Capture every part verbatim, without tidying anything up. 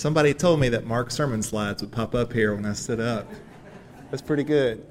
Somebody told me that Mark's sermon slides would pop up here when I stood up. That's pretty good.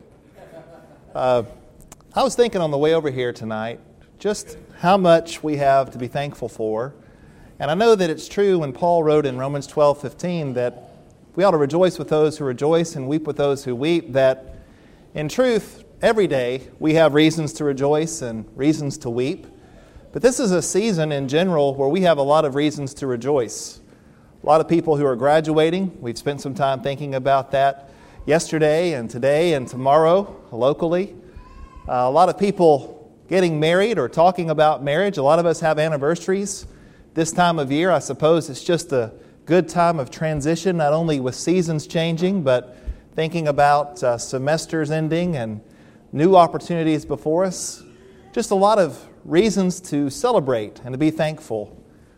Uh, I was thinking on the way over here tonight just how much we have to be thankful for. And I know that it's true when Paul wrote in Romans twelve fifteen that we ought to rejoice with those who rejoice and weep with those who weep, that in truth, every day we have reasons to rejoice and reasons to weep. But this is a season in general where we have a lot of reasons to rejoice. A lot of people who are graduating, we've spent some time thinking about that yesterday and today and tomorrow locally. Uh, a lot of people getting married or talking about marriage. A lot of us have anniversaries this time of year. I suppose it's just a good time of transition, not only with seasons changing, but thinking about uh, semesters ending and new opportunities before us. Just a lot of reasons to celebrate and to be thankful.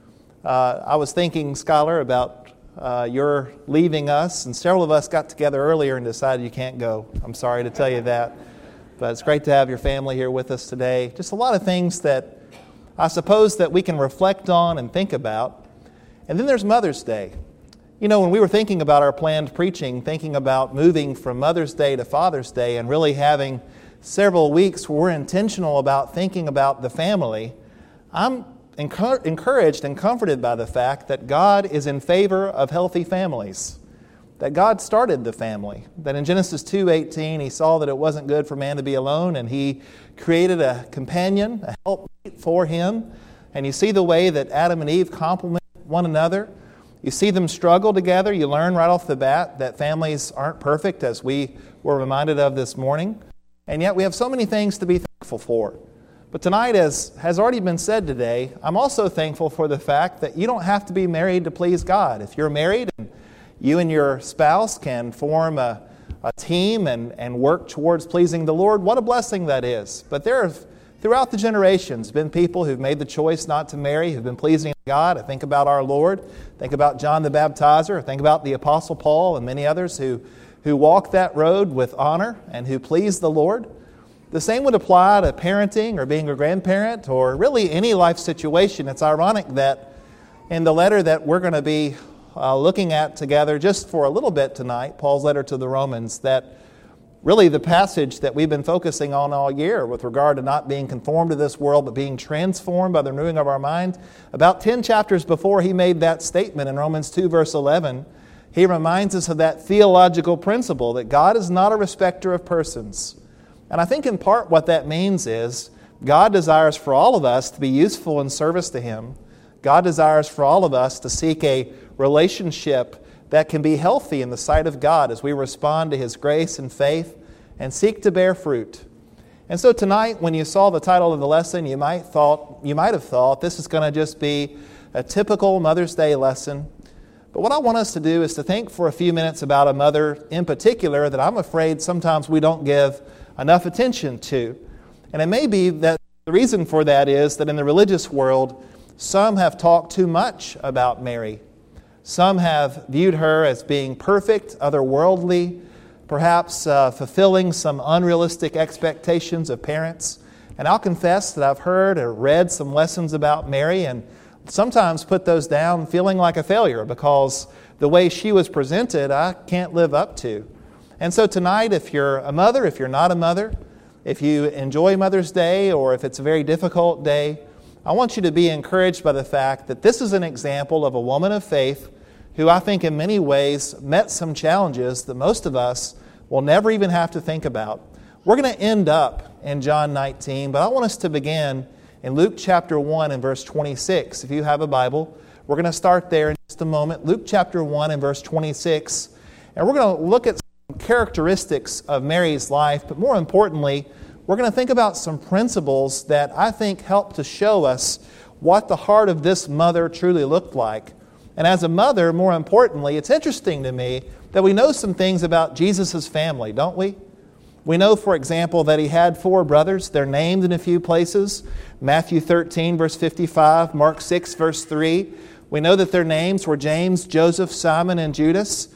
Uh, I was thinking, Skylar, about uh, your leaving us, and several of us got together earlier and decided you can't go. I'm sorry to tell you that, but it's great to have your family here with us today. Just a lot of things that I suppose that we can reflect on and think about. And then there's Mother's Day. You know, when we were thinking about our planned preaching, thinking about moving from Mother's Day to Father's Day and really having several weeks where we're intentional about thinking about the family, I'm encouraged and comforted by the fact that God is in favor of healthy families, that God started the family, that in Genesis two eighteen He saw that it wasn't good for man to be alone, and He created a companion, a helpmate for him. And you see the way that Adam and Eve complement one another. You see them struggle together. You learn right off the bat that families aren't perfect, as we were reminded of this morning. And yet we have so many things to be thankful for. But tonight, as has already been said today, I'm also thankful for the fact that you don't have to be married to please God. If you're married and you and your spouse can form a, a team and, and work towards pleasing the Lord, what a blessing that is. But there have, throughout the generations, been people who've made the choice not to marry, who've been pleasing God. I think about our Lord, think about John the Baptizer, think about the Apostle Paul and many others who, who walked that road with honor and who pleased the Lord. The same would apply to parenting or being a grandparent or really any life situation. It's ironic that in the letter that we're going to be uh, looking at together just for a little bit tonight, Paul's letter to the Romans, that really the passage that we've been focusing on all year with regard to not being conformed to this world but being transformed by the renewing of our mind, about ten chapters before he made that statement in Romans two verse eleven, he reminds us of that theological principle that God is not a respecter of persons. And I think in part what that means is God desires for all of us to be useful in service to Him. God desires for all of us to seek a relationship that can be healthy in the sight of God as we respond to His grace and faith and seek to bear fruit. And so tonight, when you saw the title of the lesson, you might thought you might have thought this is going to just be a typical Mother's Day lesson. But what I want us to do is to think for a few minutes about a mother in particular that I'm afraid sometimes we don't give enough attention to. And it may be that the reason for that is that in the religious world, some have talked too much about Mary. Some have viewed her as being perfect, otherworldly, perhaps uh, fulfilling some unrealistic expectations of parents. And I'll confess that I've heard or read some lessons about Mary and sometimes put those down feeling like a failure because the way she was presented, I can't live up to. And so tonight, if you're a mother, if you're not a mother, if you enjoy Mother's Day or if it's a very difficult day, I want you to be encouraged by the fact that this is an example of a woman of faith who I think in many ways met some challenges that most of us will never even have to think about. We're going to end up in John nineteen, but I want us to begin in Luke chapter one and verse twenty-six. If you have a Bible, we're going to start there in just a moment. Luke chapter one and verse twenty-six. And we're going to look at some characteristics of Mary's life, but more importantly, we're going to think about some principles that I think help to show us what the heart of this mother truly looked like. And as a mother, more importantly, it's interesting to me that we know some things about Jesus' family, don't we? We know, for example, that He had four brothers. They're named in a few places. Matthew thirteen, verse fifty-five, Mark six, verse three. We know that their names were James, Joseph, Simon, and Judas.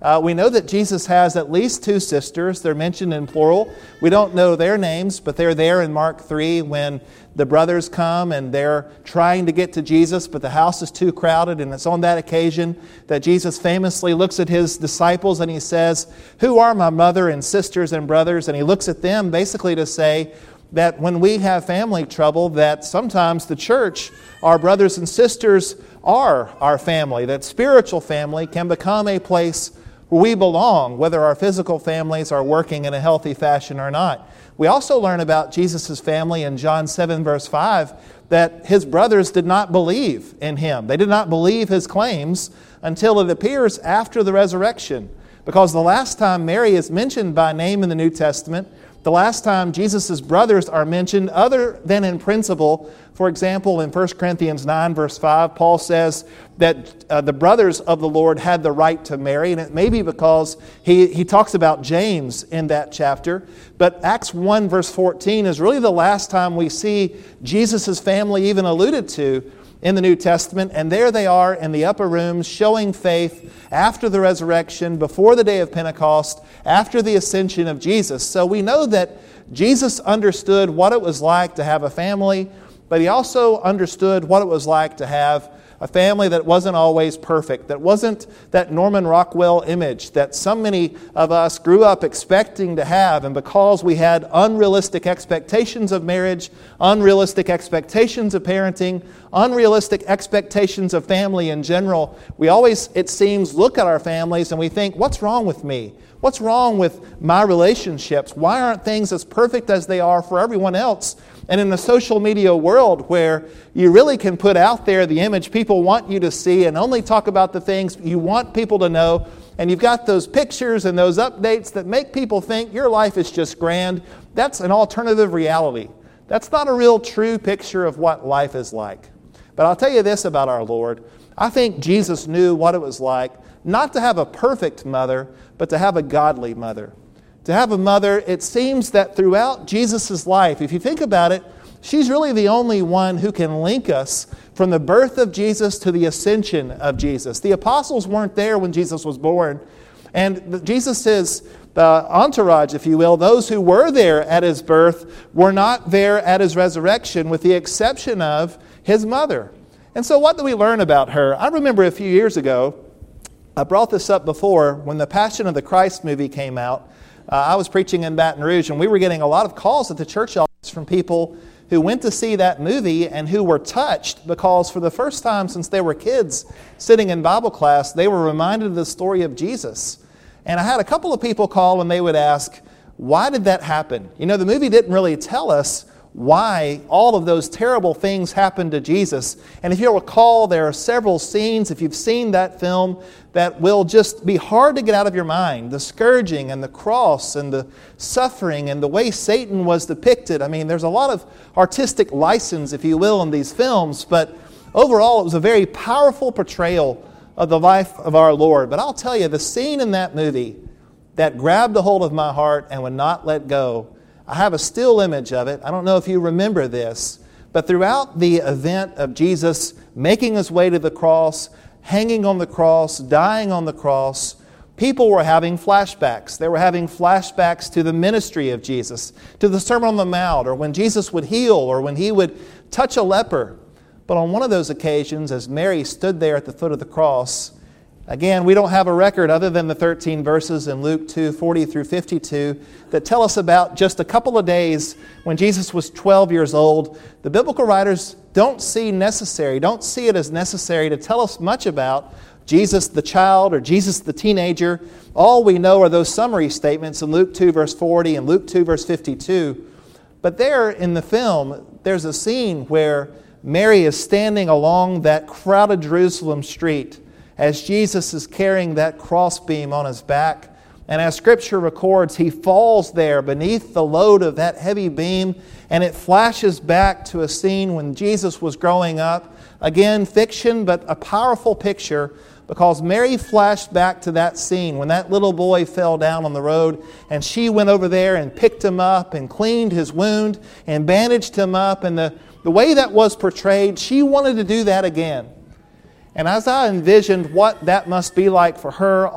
Uh, we know that Jesus has at least two sisters. They're mentioned in plural. We don't know their names, but they're there in Mark three when the brothers come and they're trying to get to Jesus, but the house is too crowded. And it's on that occasion that Jesus famously looks at his disciples and he says, "Who are my mother and sisters and brothers?" And he looks at them basically to say that when we have family trouble, that sometimes the church, our brothers and sisters, are our family. That spiritual family can become a place where we belong, whether our physical families are working in a healthy fashion or not. We also learn about Jesus' family in John seven, verse five, that his brothers did not believe in him. They did not believe his claims until it appears after the resurrection. Because the last time Mary is mentioned by name in the New Testament, the last time Jesus' brothers are mentioned, other than in principle, for example, in First Corinthians nine, verse five, Paul says that uh, the brothers of the Lord had the right to marry, and it may be because he, he talks about James in that chapter. But Acts one, verse fourteen is really the last time we see Jesus' family even alluded to in the New Testament, and there they are in the upper rooms showing faith after the resurrection, before the day of Pentecost, after the ascension of Jesus. So we know that Jesus understood what it was like to have a family, but he also understood what it was like to have a family that wasn't always perfect, that wasn't that Norman Rockwell image that so many of us grew up expecting to have. And because we had unrealistic expectations of marriage, unrealistic expectations of parenting, unrealistic expectations of family in general, we always, it seems, look at our families and we think, what's wrong with me? What's wrong with my relationships? Why aren't things as perfect as they are for everyone else? And in the social media world where you really can put out there the image people want you to see and only talk about the things you want people to know, and you've got those pictures and those updates that make people think your life is just grand, that's an alternative reality. That's not a real true picture of what life is like. But I'll tell you this about our Lord. I think Jesus knew what it was like not to have a perfect mother, but to have a godly mother. To have a mother, it seems that throughout Jesus' life, if you think about it, she's really the only one who can link us from the birth of Jesus to the ascension of Jesus. The apostles weren't there when Jesus was born. And Jesus' uh, entourage, if you will, those who were there at his birth, were not there at his resurrection, with the exception of his mother. And so what do we learn about her? I remember a few years ago, I brought this up before, when the Passion of the Christ movie came out. Uh, I was preaching in Baton Rouge, and we were getting a lot of calls at the church office from people who went to see that movie and who were touched because for the first time since they were kids sitting in Bible class, they were reminded of the story of Jesus. And I had a couple of people call and they would ask, why did that happen? You know, the movie didn't really tell us why all of those terrible things happened to Jesus. And if you'll recall, there are several scenes, if you've seen that film, that will just be hard to get out of your mind. The scourging and the cross and the suffering and the way Satan was depicted. I mean, there's a lot of artistic license, if you will, in these films, but overall it was a very powerful portrayal of the life of our Lord. But I'll tell you, the scene in that movie that grabbed a hold of my heart and would not let go, I have a still image of it. I don't know if you remember this, but throughout the event of Jesus making his way to the cross, hanging on the cross, dying on the cross, people were having flashbacks. They were having flashbacks to the ministry of Jesus, to the Sermon on the Mount, or when Jesus would heal, or when he would touch a leper. But on one of those occasions, as Mary stood there at the foot of the cross, again, we don't have a record other than the thirteen verses in Luke two, forty through fifty-two that tell us about just a couple of days when Jesus was twelve years old. The biblical writers don't see necessary, don't see it as necessary to tell us much about Jesus the child or Jesus the teenager. All we know are those summary statements in Luke two, verse forty and Luke two, verse fifty-two. But there in the film, there's a scene where Mary is standing along that crowded Jerusalem street as Jesus is carrying that crossbeam on his back. And as Scripture records, he falls there beneath the load of that heavy beam, and it flashes back to a scene when Jesus was growing up. Again, fiction, but a powerful picture, because Mary flashed back to that scene when that little boy fell down on the road, and she went over there and picked him up and cleaned his wound and bandaged him up. And the, the way that was portrayed, she wanted to do that again. And as I envisioned what that must be like for her, all the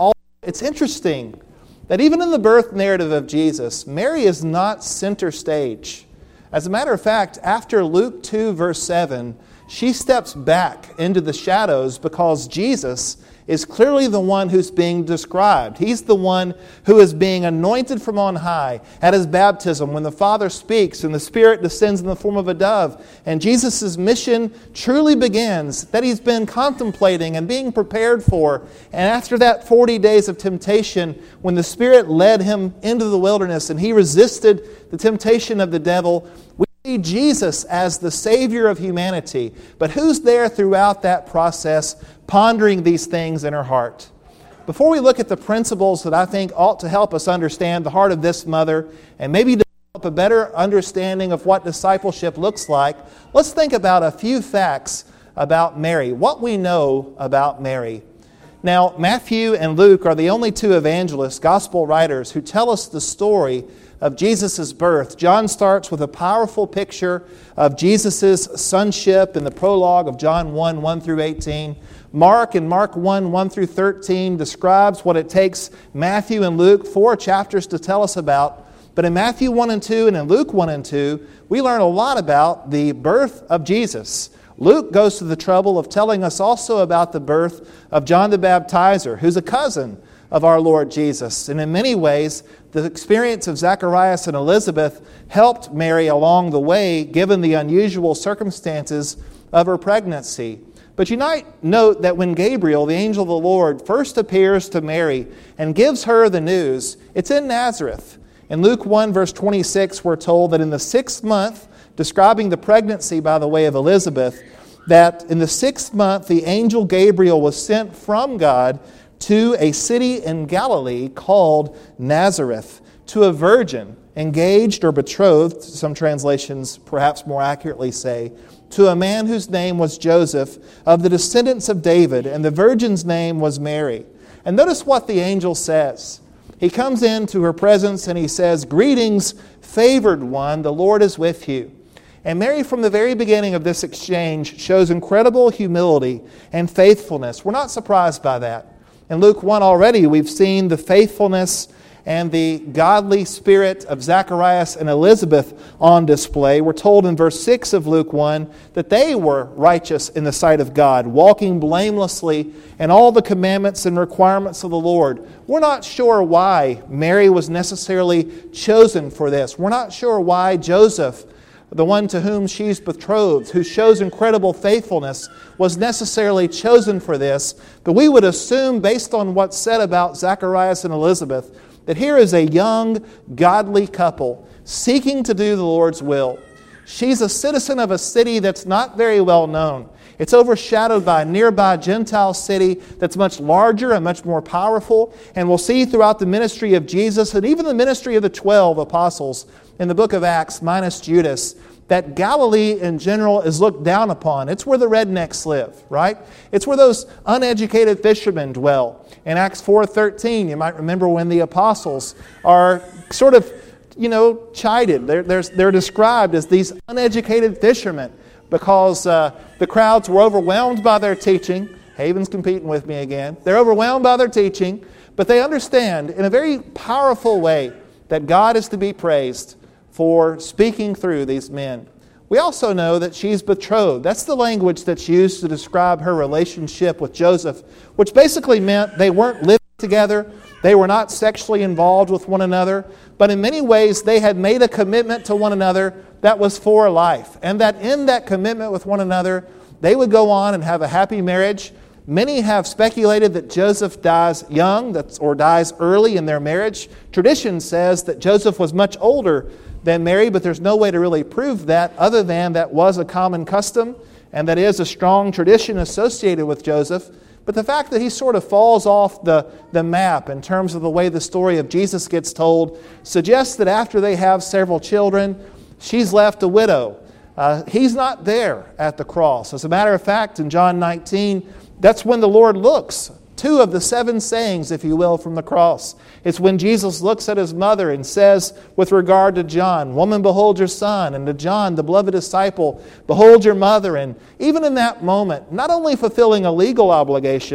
It's interesting that even in the birth narrative of Jesus, Mary is not center stage. As a matter of fact, after Luke two, verse seven, she steps back into the shadows because Jesus is clearly the one who's being described. He's the one who is being anointed from on high at His baptism when the Father speaks and the Spirit descends in the form of a dove. And Jesus' mission truly begins that He's been contemplating and being prepared for. And after that forty days of temptation, when the Spirit led Him into the wilderness and He resisted the temptation of the devil, we see Jesus as the Savior of humanity. But who's there throughout that process pondering these things in her heart? Before we look at the principles that I think ought to help us understand the heart of this mother and maybe develop a better understanding of what discipleship looks like, let's think about a few facts about Mary, what we know about Mary. Now, Matthew and Luke are the only two evangelists, gospel writers, who tell us the story of Jesus' birth. John starts with a powerful picture of Jesus' sonship in the prologue of John one, one through eighteen. Mark in Mark one, one through thirteen describes what it takes Matthew and Luke four chapters to tell us about. But in Matthew one and two and in Luke one and two, we learn a lot about the birth of Jesus. Luke goes to the trouble of telling us also about the birth of John the Baptizer, who's a cousin of our Lord Jesus. And in many ways, the experience of Zacharias and Elizabeth helped Mary along the way, given the unusual circumstances of her pregnancy. But you might note that when Gabriel, the angel of the Lord, first appears to Mary and gives her the news, it's in Nazareth. In Luke one, verse twenty-six, we're told that in the sixth month, describing the pregnancy, by the way, of Elizabeth, that in the sixth month, the angel Gabriel was sent from God to a city in Galilee called Nazareth, to a virgin, engaged or betrothed, some translations perhaps more accurately say, to a man whose name was Joseph, of the descendants of David, and the virgin's name was Mary. And notice what the angel says. He comes into her presence and he says, "Greetings, favored one, the Lord is with you." And Mary, from the very beginning of this exchange, shows incredible humility and faithfulness. We're not surprised by that. In Luke one already, we've seen the faithfulness and the godly spirit of Zacharias and Elizabeth on display. We're told in verse six of Luke one that they were righteous in the sight of God, walking blamelessly in all the commandments and requirements of the Lord. We're not sure why Mary was necessarily chosen for this. We're not sure why Joseph, the one to whom she's betrothed, who shows incredible faithfulness, was necessarily chosen for this. But we would assume, based on what's said about Zacharias and Elizabeth, that here is a young, godly couple seeking to do the Lord's will. She's a citizen of a city that's not very well known. It's overshadowed by a nearby Gentile city that's much larger and much more powerful. And we'll see throughout the ministry of Jesus and even the ministry of the twelve apostles in the book of Acts, minus Judas, that Galilee in general is looked down upon. It's where the rednecks live, right? It's where those uneducated fishermen dwell. In Acts four thirteen, you might remember when the apostles are sort of, you know, chided. They're, they're, they're described as these uneducated fishermen because uh, the crowds were overwhelmed by their teaching. Haven's competing with me again. They're overwhelmed by their teaching, but they understand in a very powerful way that God is to be praised for speaking through these men. We also know that she's betrothed. That's the language that's used to describe her relationship with Joseph, which basically meant they weren't living together. They were not sexually involved with one another, but in many ways they had made a commitment to one another that was for life, and that in that commitment with one another, they would go on and have a happy marriage. Many have speculated that Joseph dies young that's, or dies early in their marriage. Tradition says that Joseph was much older than Mary, but there's no way to really prove that other than that was a common custom, and that is a strong tradition associated with Joseph. But the fact that he sort of falls off the, the map in terms of the way the story of Jesus gets told suggests that after they have several children, she's left a widow. Uh, he's not there at the cross. As a matter of fact, in John nineteen, that's when the Lord looks. Two of the seven sayings, if you will, from the cross. It's when Jesus looks at his mother and says, with regard to John, "Woman, behold your son," and to John, the beloved disciple, "Behold your mother." And even in that moment, not only fulfilling a legal obligation, but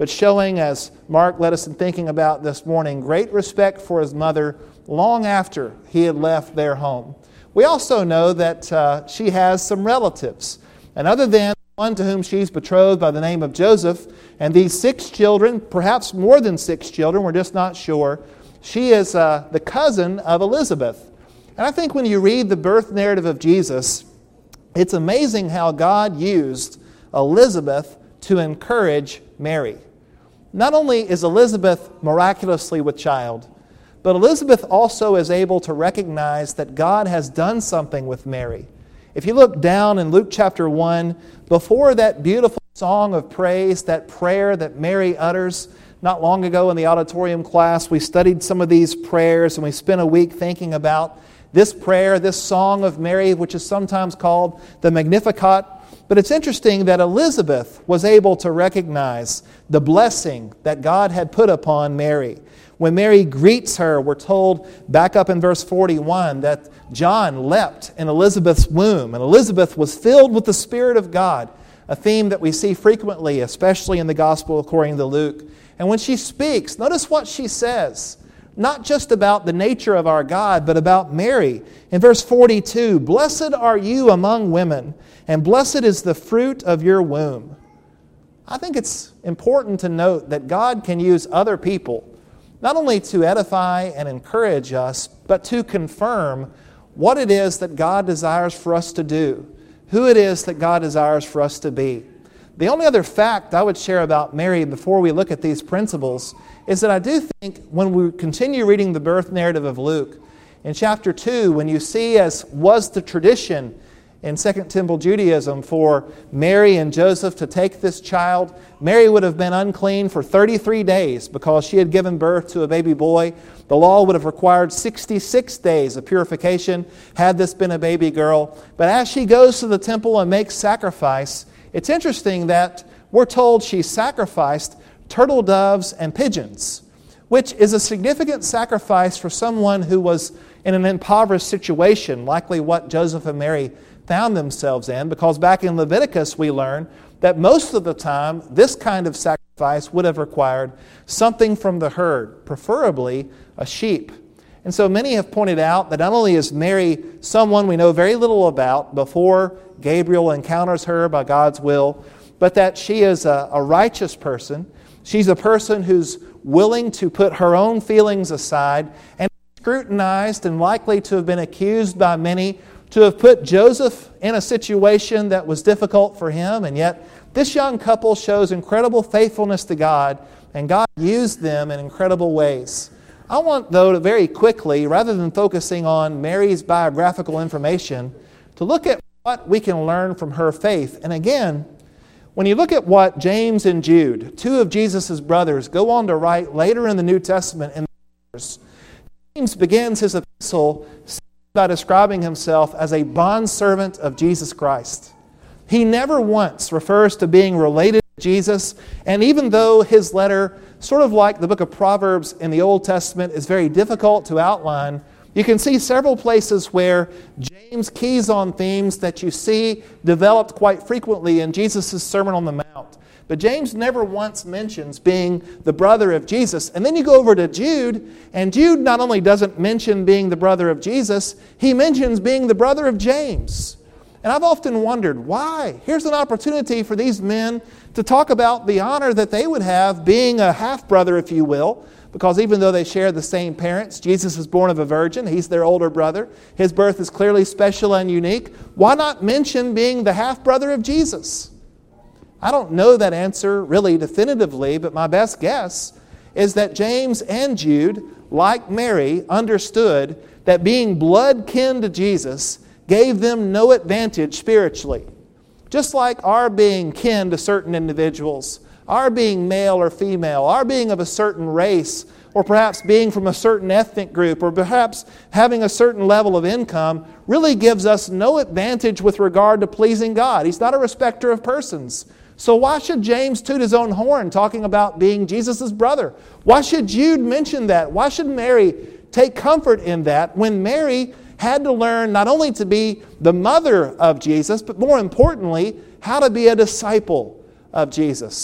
but showing, as Mark led us in thinking about this morning, great respect for his mother long after he had left their home. We also know that uh, she has some relatives. And other than one to whom she's betrothed by the name of Joseph, and these six children, perhaps more than six children, we're just not sure, she is uh, the cousin of Elizabeth. And I think when you read the birth narrative of Jesus, it's amazing how God used Elizabeth to encourage Mary. Not only is Elizabeth miraculously with child, but Elizabeth also is able to recognize that God has done something with Mary. If you look down in Luke chapter one, before that beautiful song of praise, that prayer that Mary utters, not long ago in the auditorium class, we studied some of these prayers and we spent a week thinking about this prayer, this song of Mary, which is sometimes called the Magnificat. But it's interesting that Elizabeth was able to recognize the blessing that God had put upon Mary. When Mary greets her, we're told back up in verse forty-one that John leapt in Elizabeth's womb, and Elizabeth was filled with the Spirit of God, a theme that we see frequently, especially in the Gospel according to Luke. And when she speaks, notice what she says. Not just about the nature of our God, but about Mary. In verse forty-two, "Blessed are you among women, and blessed is the fruit of your womb." I think it's important to note that God can use other people, not only to edify and encourage us, but to confirm what it is that God desires for us to do, who it is that God desires for us to be. The only other fact I would share about Mary before we look at these principles is that I do think when we continue reading the birth narrative of Luke, in chapter two, when you see, as was the tradition in Second Temple Judaism, for Mary and Joseph to take this child, Mary would have been unclean for thirty-three days because she had given birth to a baby boy. The law would have required sixty-six days of purification had this been a baby girl. But as she goes to the temple and makes sacrifice, it's interesting that we're told she sacrificed turtle doves and pigeons, which is a significant sacrifice for someone who was in an impoverished situation, likely what Joseph and Mary found themselves in, because back in Leviticus we learn that most of the time this kind of sacrifice would have required something from the herd, preferably a sheep. And so many have pointed out that not only is Mary someone we know very little about before Gabriel encounters her by God's will, but that she is a, a righteous person. She's a person who's willing to put her own feelings aside and scrutinized and likely to have been accused by many to have put Joseph in a situation that was difficult for him. And yet this young couple shows incredible faithfulness to God, and God used them in incredible ways. I want, though, to very quickly, rather than focusing on Mary's biographical information, to look at what we can learn from her faith. And again, when you look at what James and Jude, two of Jesus' brothers, go on to write later in the New Testament, in the letters, James begins his epistle by describing himself as a bondservant of Jesus Christ. He never once refers to being related to Jesus, and even though his letter, sort of like the book of Proverbs in the Old Testament, is very difficult to outline, you can see several places where James keys on themes that you see developed quite frequently in Jesus' Sermon on the Mount. But James never once mentions being the brother of Jesus. And then you go over to Jude, and Jude not only doesn't mention being the brother of Jesus, he mentions being the brother of James. And I've often wondered, why? Here's an opportunity for these men to talk about the honor that they would have being a half-brother, if you will, because even though they share the same parents, Jesus was born of a virgin, he's their older brother. His birth is clearly special and unique. Why not mention being the half-brother of Jesus? I don't know that answer really definitively, but my best guess is that James and Jude, like Mary, understood that being blood kin to Jesus gave them no advantage spiritually. Just like our being kin to certain individuals, our being male or female, our being of a certain race, or perhaps being from a certain ethnic group, or perhaps having a certain level of income, really gives us no advantage with regard to pleasing God. He's not a respecter of persons. So why should James toot his own horn talking about being Jesus' brother? Why should Jude mention that? Why should Mary take comfort in that when Mary had to learn not only to be the mother of Jesus, but more importantly, how to be a disciple of Jesus?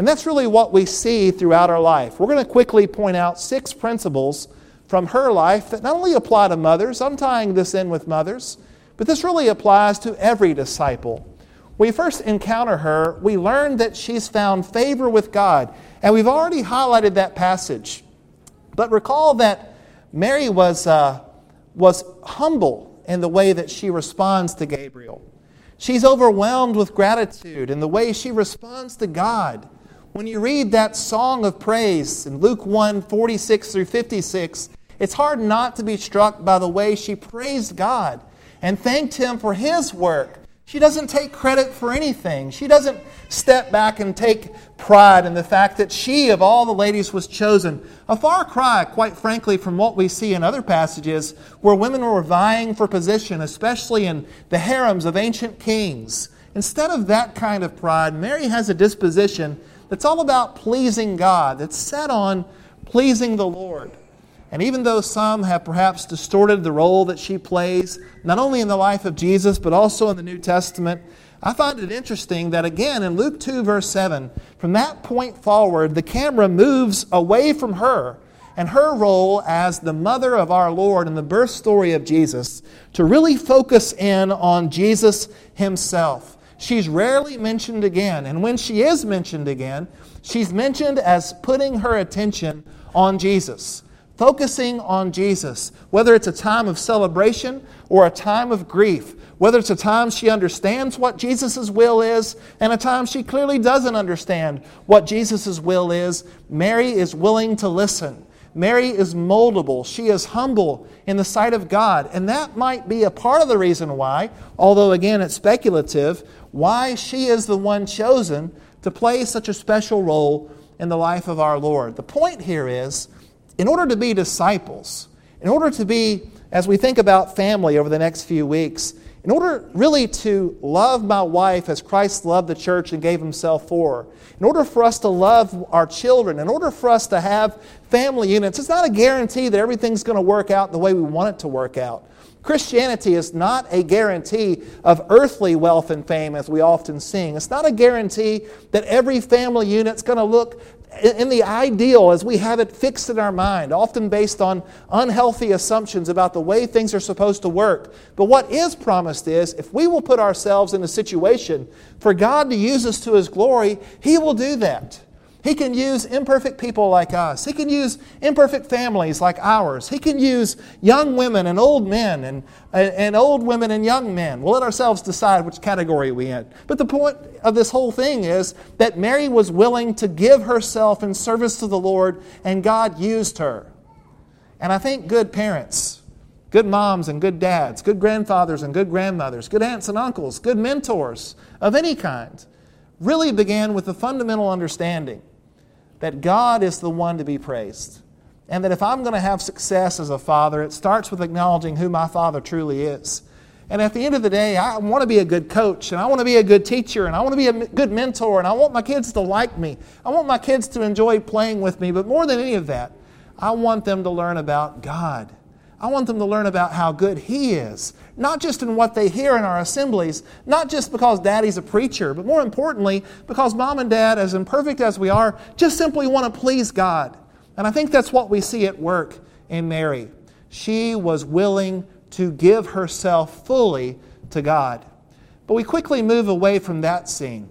And that's really what we see throughout our life. We're going to quickly point out six principles from her life that not only apply to mothers, I'm tying this in with mothers, but this really applies to every disciple. When we first encounter her, we learn that she's found favor with God. And we've already highlighted that passage. But recall that Mary was, uh, was humble in the way that she responds to Gabriel. She's overwhelmed with gratitude in the way she responds to God. When you read that song of praise in Luke one, forty-six through fifty-six, it's hard not to be struck by the way she praised God and thanked Him for His work. She doesn't take credit for anything. She doesn't step back and take pride in the fact that she, of all the ladies, was chosen. A far cry, quite frankly, from what we see in other passages where women were vying for position, especially in the harems of ancient kings. Instead of that kind of pride, Mary has a disposition that's all about pleasing God, that's set on pleasing the Lord. And even though some have perhaps distorted the role that she plays, not only in the life of Jesus, but also in the New Testament, I find it interesting that again in Luke two, verse seven, from that point forward, the camera moves away from her and her role as the mother of our Lord in the birth story of Jesus to really focus in on Jesus Himself. She's rarely mentioned again, and when she is mentioned again, she's mentioned as putting her attention on Jesus. Focusing on Jesus, whether it's a time of celebration or a time of grief, whether it's a time she understands what Jesus' will is and a time she clearly doesn't understand what Jesus' will is, Mary is willing to listen. Mary is moldable. She is humble in the sight of God. And that might be a part of the reason why, although again it's speculative, why she is the one chosen to play such a special role in the life of our Lord. The point here is, in order to be disciples, in order to be, as we think about family over the next few weeks, in order really to love my wife as Christ loved the church and gave Himself for her, in order for us to love our children, in order for us to have family units, it's not a guarantee that everything's going to work out the way we want it to work out. Christianity is not a guarantee of earthly wealth and fame, as we often sing. It's not a guarantee that every family unit's going to look in the ideal as we have it fixed in our mind, often based on unhealthy assumptions about the way things are supposed to work. But what is promised is, if we will put ourselves in a situation for God to use us to His glory, He will do that. He can use imperfect people like us. He can use imperfect families like ours. He can use young women and old men and, and old women and young men. We'll let ourselves decide which category we're in. But the point of this whole thing is that Mary was willing to give herself in service to the Lord, and God used her. And I think good parents, good moms and good dads, good grandfathers and good grandmothers, good aunts and uncles, good mentors of any kind, really began with the fundamental understanding that God is the one to be praised. And that if I'm going to have success as a father, it starts with acknowledging who my father truly is. And at the end of the day, I want to be a good coach, and I want to be a good teacher, and I want to be a good mentor, and I want my kids to like me. I want my kids to enjoy playing with me. But more than any of that, I want them to learn about God. I want them to learn about how good He is. Not just in what they hear in our assemblies, not just because Daddy's a preacher, but more importantly, because Mom and Dad, as imperfect as we are, just simply want to please God. And I think that's what we see at work in Mary. She was willing to give herself fully to God. But we quickly move away from that scene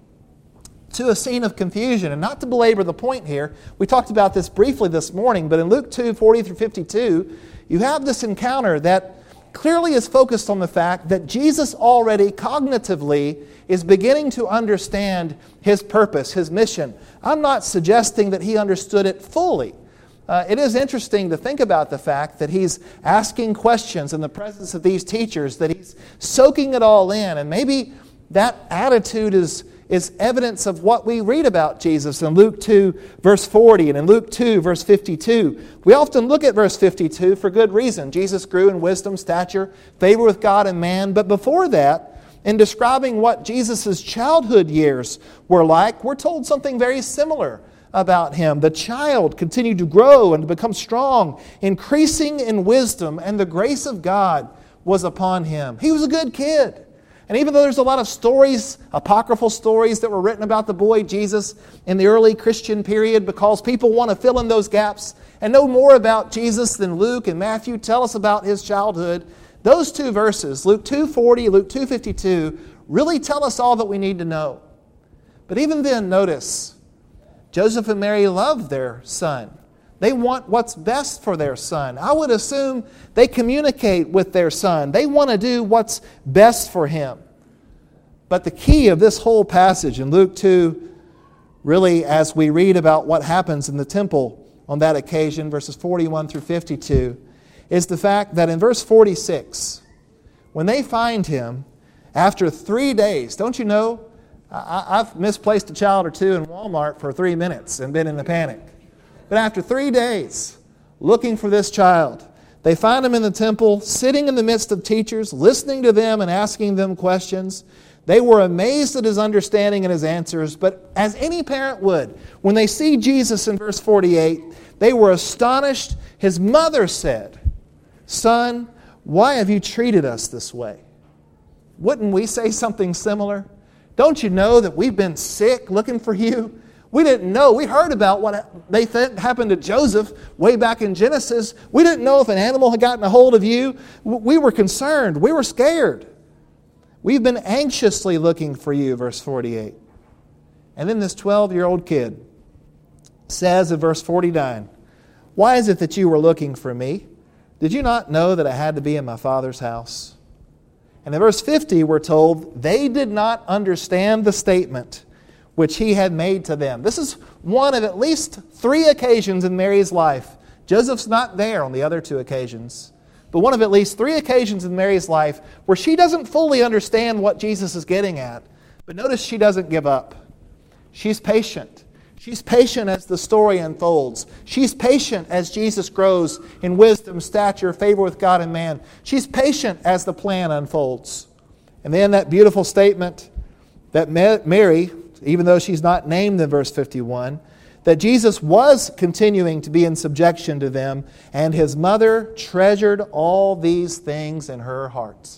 to a scene of confusion. And not to belabor the point here, we talked about this briefly this morning, but in Luke two, forty through fifty-two, you have this encounter that clearly is focused on the fact that Jesus already cognitively is beginning to understand His purpose, His mission. I'm not suggesting that He understood it fully. Uh, it is interesting to think about the fact that He's asking questions in the presence of these teachers, that He's soaking it all in, and maybe that attitude is is evidence of what we read about Jesus in Luke two, verse forty, and in Luke two, verse fifty-two. We often look at verse fifty-two for good reason. Jesus grew in wisdom, stature, favor with God and man. But before that, in describing what Jesus' childhood years were like, we're told something very similar about Him. The child continued to grow and to become strong, increasing in wisdom, and the grace of God was upon Him. He was a good kid. And even though there's a lot of stories, apocryphal stories that were written about the boy Jesus in the early Christian period because people want to fill in those gaps and know more about Jesus than Luke and Matthew tell us about his childhood, those two verses, Luke two forty, Luke two fifty-two, really tell us all that we need to know. But even then, notice, Joseph and Mary love their son. They want what's best for their son. I would assume they communicate with their son. They want to do what's best for him. But the key of this whole passage in Luke two, really as we read about what happens in the temple on that occasion, verses forty-one through fifty-two, is the fact that in verse forty-six, when they find him, after three days, don't you know, I, I've misplaced a child or two in Walmart for three minutes and been in a panic. But after three days, looking for this child, they find him in the temple, sitting in the midst of teachers, listening to them and asking them questions. They were amazed at his understanding and his answers, but as any parent would, when they see Jesus in verse forty-eight, they were astonished. His mother said, "Son, why have you treated us this way?" Wouldn't we say something similar? Don't you know that we've been sick looking for you? We didn't know. We heard about what they think happened to Joseph way back in Genesis. We didn't know if an animal had gotten a hold of you. We were concerned. We were scared. We've been anxiously looking for you, verse forty-eight. And then this twelve-year-old kid says in verse forty-nine, "Why is it that you were looking for me? Did you not know that I had to be in my Father's house?" And in verse fifty, we're told, they did not understand the statement which he had made to them. This is one of at least three occasions in Mary's life. Joseph's not there on the other two occasions. But one of at least three occasions in Mary's life where she doesn't fully understand what Jesus is getting at. But notice she doesn't give up. She's patient. She's patient as the story unfolds. She's patient as Jesus grows in wisdom, stature, favor with God and man. She's patient as the plan unfolds. And then that beautiful statement that Mary, even though she's not named in verse fifty-one, that Jesus was continuing to be in subjection to them, and his mother treasured all these things in her heart.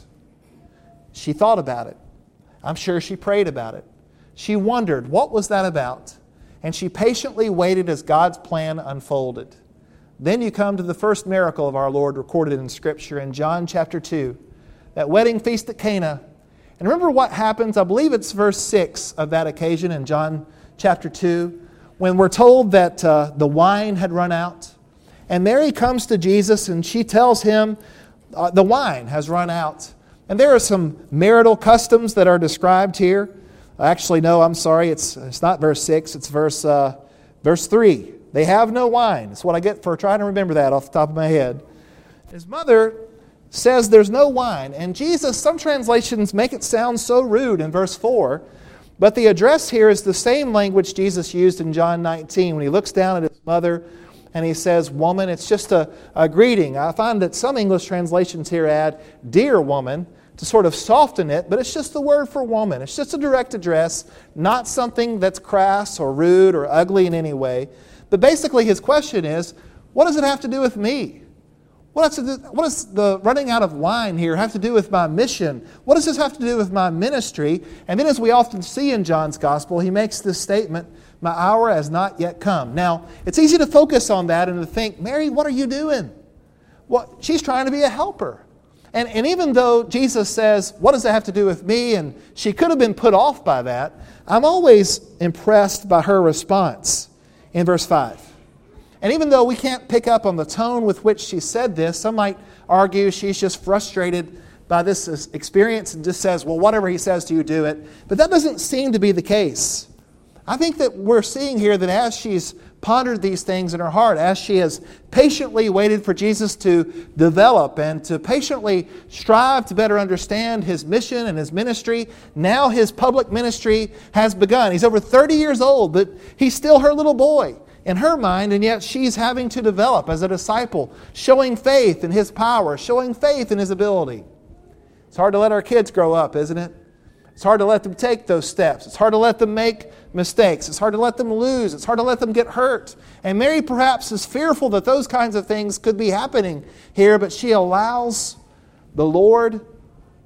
She thought about it. I'm sure she prayed about it. She wondered, what was that about? And she patiently waited as God's plan unfolded. Then you come to the first miracle of our Lord recorded in Scripture in John chapter two, that wedding feast at Cana. And remember what happens, I believe it's verse six of that occasion in John chapter two, when we're told that uh, the wine had run out. And Mary comes to Jesus and she tells him uh, the wine has run out. And there are some marital customs that are described here. Actually, no, I'm sorry, it's it's not verse six, it's verse uh, verse three. They have no wine. That's what I get for trying to remember that off the top of my head. His mother says there's no wine. And Jesus, some translations make it sound so rude in verse four. But the address here is the same language Jesus used in John nineteen when he looks down at his mother and he says, "Woman." It's just a, a greeting. I find that some English translations here add, "Dear woman," to sort of soften it, but it's just the word for woman. It's just a direct address, not something that's crass or rude or ugly in any way. But basically his question is, what does it have to do with me? What does, what does the running out of wine here have to do with my mission? What does this have to do with my ministry? And then as we often see in John's Gospel, he makes this statement, "My hour has not yet come." Now, it's easy to focus on that and to think, Mary, what are you doing? Well, she's trying to be a helper. And, and even though Jesus says, what does that have to do with me? And she could have been put off by that. I'm always impressed by her response in verse five. And even though we can't pick up on the tone with which she said this, some might argue she's just frustrated by this experience and just says, well, whatever he says to you, do it. But that doesn't seem to be the case. I think that we're seeing here that as she's pondered these things in her heart, as she has patiently waited for Jesus to develop and to patiently strive to better understand his mission and his ministry, now his public ministry has begun. He's over thirty years old, but he's still her little boy in her mind, and yet she's having to develop as a disciple, showing faith in his power, showing faith in his ability. It's hard to let our kids grow up, isn't it? It's hard to let them take those steps. It's hard to let them make mistakes. It's hard to let them lose. It's hard to let them get hurt. And Mary perhaps is fearful that those kinds of things could be happening here, but she allows the Lord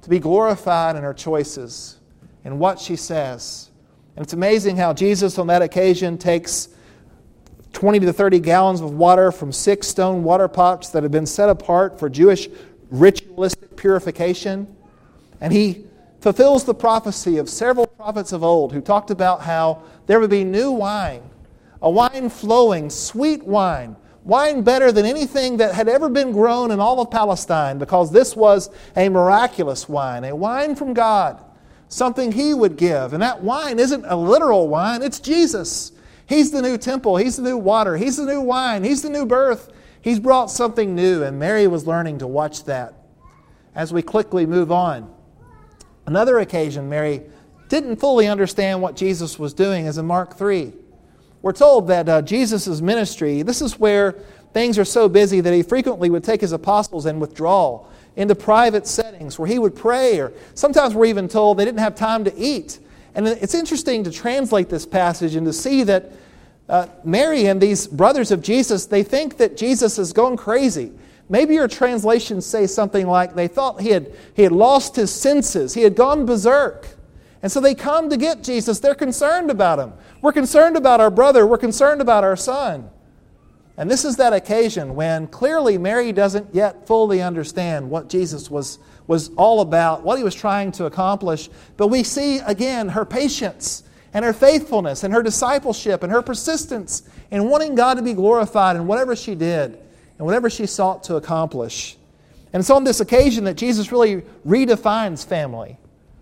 to be glorified in her choices and what she says. And it's amazing how Jesus on that occasion takes twenty to thirty gallons of water from six stone water pots that had been set apart for Jewish ritualistic purification. And he fulfills the prophecy of several prophets of old who talked about how there would be new wine, a wine flowing, sweet wine, wine better than anything that had ever been grown in all of Palestine, because this was a miraculous wine, a wine from God, something He would give. And that wine isn't a literal wine, it's Jesus. He's the new temple, He's the new water, He's the new wine, He's the new birth. He's brought something new, and Mary was learning to watch that. As we quickly move on, another occasion Mary didn't fully understand what Jesus was doing is in Mark three. We're told that uh, Jesus' ministry, this is where things are so busy that He frequently would take His apostles and withdraw into private settings where He would pray, or sometimes we're even told they didn't have time to eat. And it's interesting to translate this passage and to see that uh, Mary and these brothers of Jesus, they think that Jesus is going crazy. Maybe your translations say something like they thought he had, he had lost his senses, he had gone berserk. And so they come to get Jesus. They're concerned about Him. We're concerned about our brother. We're concerned about our son. And this is that occasion when clearly Mary doesn't yet fully understand what Jesus was, was all about, what He was trying to accomplish. But we see again her patience and her faithfulness and her discipleship and her persistence in wanting God to be glorified in whatever she did and whatever she sought to accomplish. And it's on this occasion that Jesus really redefines family.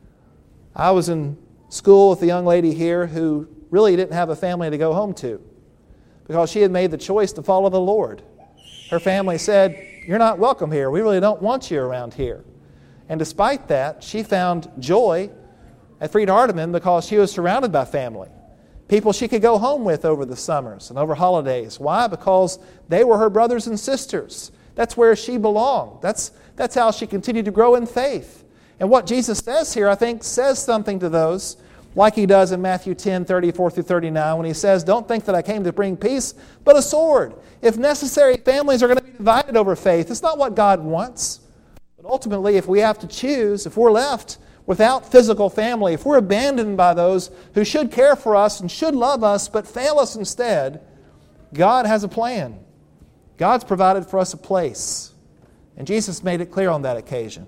I was in school with a young lady here who really didn't have a family to go home to because she had made the choice to follow the Lord. Her family said, "You're not welcome here. We really don't want you around here." And despite that, she found joy at Fried-Hardeman because she was surrounded by family. People she could go home with over the summers and over holidays. Why? Because they were her brothers and sisters. That's where she belonged. That's, that's how she continued to grow in faith. And what Jesus says here, I think, says something to those, like He does in Matthew ten, thirty-four through thirty-nine, when He says, "Don't think that I came to bring peace, but a sword." If necessary, families are going to be divided over faith. It's not what God wants. But ultimately, if we have to choose, if we're left without physical family, if we're abandoned by those who should care for us and should love us, but fail us instead, God has a plan. God's provided for us a place. And Jesus made it clear on that occasion.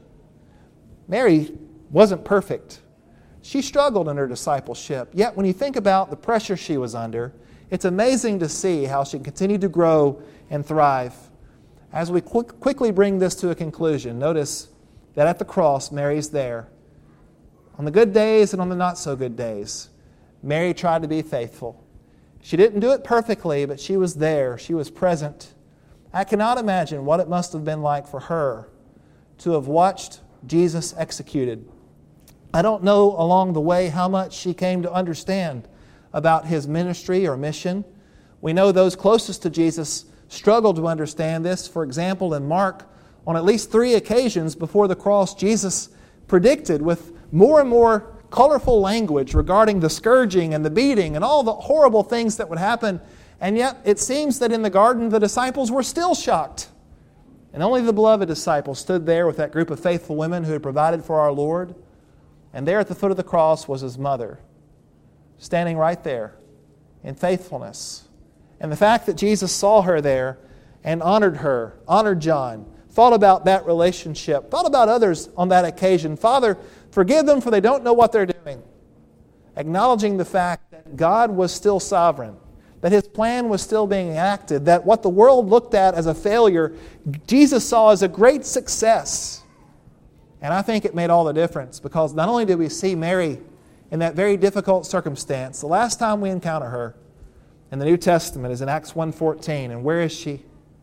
Mary wasn't perfect. She struggled in her discipleship. Yet when you think about the pressure she was under, it's amazing to see how she continued to grow and thrive. As we quick, quickly bring this to a conclusion, notice that at the cross, Mary's there. On the good days and on the not so good days, Mary tried to be faithful. She didn't do it perfectly, but she was there. She was present. I cannot imagine what it must have been like for her to have watched Jesus executed. I don't know along the way how much she came to understand about His ministry or mission. We know those closest to Jesus struggled to understand this. For example, in Mark, on at least three occasions before the cross, Jesus predicted with more and more colorful language regarding the scourging and the beating and all the horrible things that would happen. And yet it seems that in the garden the disciples were still shocked. And only the beloved disciples stood there with that group of faithful women who had provided for our Lord. And there at the foot of the cross was His mother, standing right there in faithfulness. And the fact that Jesus saw her there and honored her, honored John, thought about that relationship, thought about others on that occasion. Father, forgive them for they don't know what they're doing. Acknowledging the fact that God was still sovereign, that His plan was still being acted, that what the world looked at as a failure, Jesus saw as a great success. And I think it made all the difference because not only did we see Mary in that very difficult circumstance, the last time we encounter her in the New Testament is in Acts one fourteen. And where is she?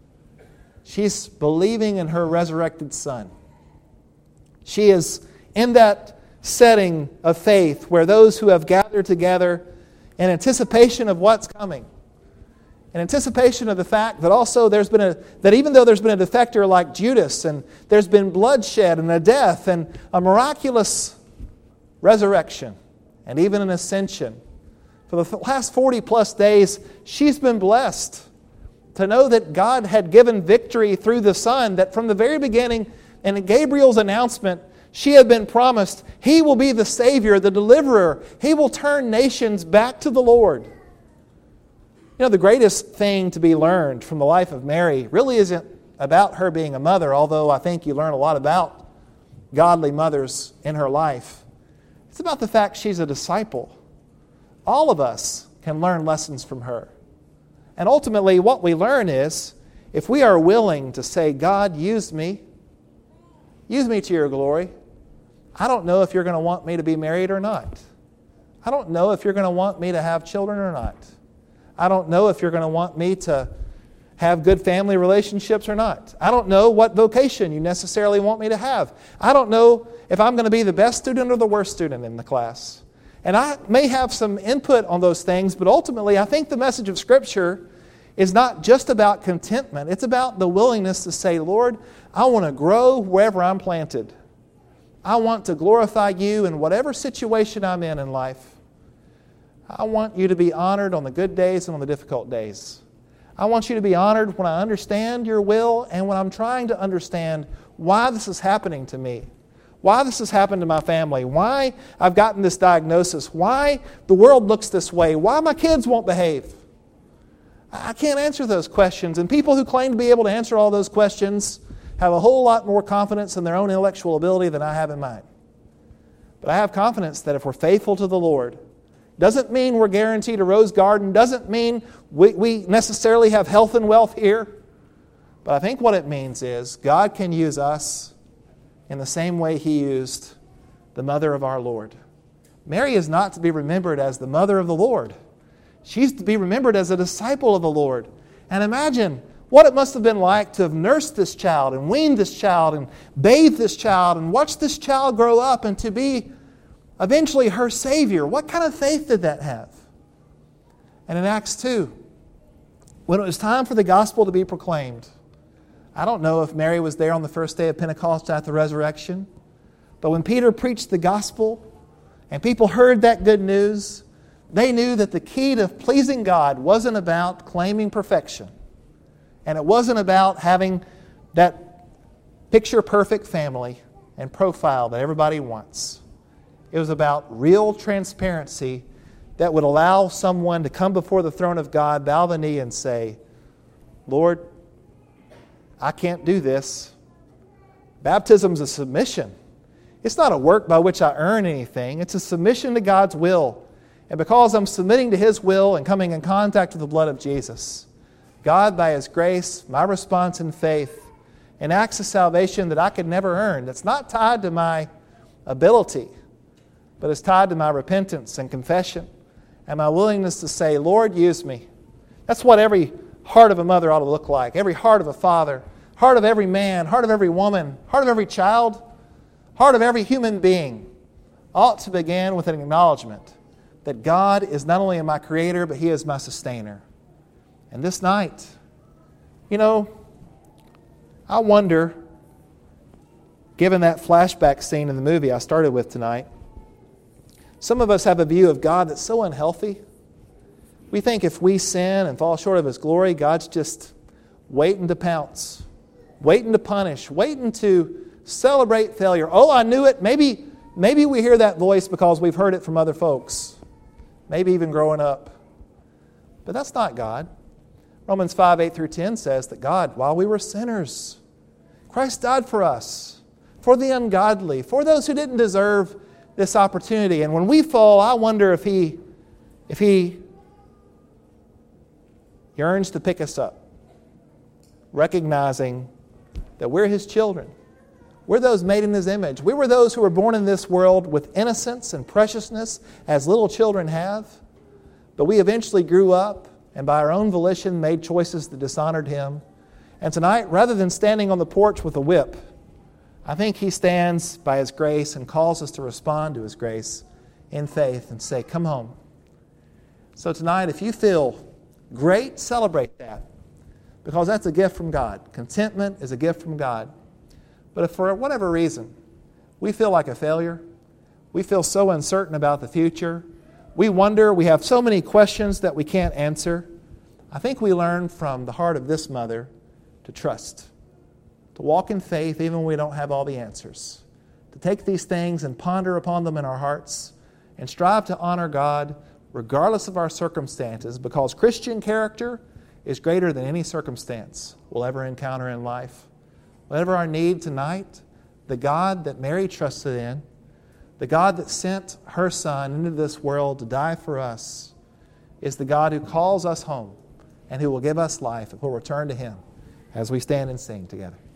She's believing in her resurrected Son. She is in that setting of faith where those who have gathered together in anticipation of what's coming, in anticipation of the fact that also there's been a, that even though there's been a defector like Judas and there's been bloodshed and a death and a miraculous resurrection and even an ascension, for the last forty plus days she's been blessed to know that God had given victory through the Son, that from the very beginning, and in Gabriel's announcement, She had been promised He will be the Savior, the Deliverer. He will turn nations back to the Lord. You know, the greatest thing to be learned from the life of Mary really isn't about her being a mother, although I think you learn a lot about godly mothers in her life. It's about the fact she's a disciple. All of us can learn lessons from her. And ultimately, what we learn is, if we are willing to say, God, use me, use me to your glory, I don't know if you're going to want me to be married or not. I don't know if you're going to want me to have children or not. I don't know if you're going to want me to have good family relationships or not. I don't know what vocation you necessarily want me to have. I don't know if I'm going to be the best student or the worst student in the class. And I may have some input on those things, but ultimately I think the message of Scripture is not just about contentment. It's about the willingness to say, Lord, I want to grow wherever I'm planted. I want to glorify you in whatever situation I'm in in life. I want you to be honored on the good days and on the difficult days. I want you to be honored when I understand your will and when I'm trying to understand why this is happening to me, why this has happened to my family, why I've gotten this diagnosis, why the world looks this way, why my kids won't behave. I can't answer those questions, and people who claim to be able to answer all those questions have a whole lot more confidence in their own intellectual ability than I have in mine. But I have confidence that if we're faithful to the Lord, doesn't mean we're guaranteed a rose garden, doesn't mean we, we necessarily have health and wealth here. But I think what it means is God can use us in the same way He used the mother of our Lord. Mary is not to be remembered as the mother of the Lord. She's to be remembered as a disciple of the Lord. And imagine what it must have been like to have nursed this child and weaned this child and bathed this child and watched this child grow up and to be eventually her Savior. What kind of faith did that have? And in Acts two, when it was time for the gospel to be proclaimed, I don't know if Mary was there on the first day of Pentecost at the resurrection, but when Peter preached the gospel and people heard that good news, they knew that the key to pleasing God wasn't about claiming perfection. And it wasn't about having that picture-perfect family and profile that everybody wants. It was about real transparency that would allow someone to come before the throne of God, bow the knee and say, Lord, I can't do this. Baptism is a submission. It's not a work by which I earn anything. It's a submission to God's will. And because I'm submitting to His will and coming in contact with the blood of Jesus, God, by His grace, my response in faith, enacts a salvation that I could never earn. That's not tied to my ability, but it's tied to my repentance and confession and my willingness to say, Lord, use me. That's what every heart of a mother ought to look like. Every heart of a father, heart of every man, heart of every woman, heart of every child, heart of every human being ought to begin with an acknowledgement that God is not only my Creator, but He is my sustainer. And this night, you know, I wonder, given that flashback scene in the movie I started with tonight, some of us have a view of God that's so unhealthy. We think if we sin and fall short of His glory, God's just waiting to pounce, waiting to punish, waiting to celebrate failure. Oh, I knew it. Maybe, maybe we hear that voice because we've heard it from other folks, maybe even growing up. But that's not God. Romans five, eight through ten says that God, while we were sinners, Christ died for us, for the ungodly, for those who didn't deserve this opportunity. And when we fall, I wonder if He, if He yearns to pick us up, recognizing that we're His children. We're those made in His image. We were those who were born in this world with innocence and preciousness as little children have. But we eventually grew up and by our own volition made choices that dishonored Him. And tonight, rather than standing on the porch with a whip, I think He stands by His grace and calls us to respond to His grace in faith and say, come home. So tonight, if you feel great, celebrate that, because that's a gift from God. Contentment is a gift from God. But if for whatever reason we feel like a failure, we feel so uncertain about the future, we wonder, we have so many questions that we can't answer, I think we learn from the heart of this mother to trust, to walk in faith even when we don't have all the answers, to take these things and ponder upon them in our hearts and strive to honor God regardless of our circumstances, because Christian character is greater than any circumstance we'll ever encounter in life. Whatever our need tonight, the God that Mary trusted in, the God that sent her Son into this world to die for us, is the God who calls us home and who will give us life if we'll return to Him as we stand and sing together.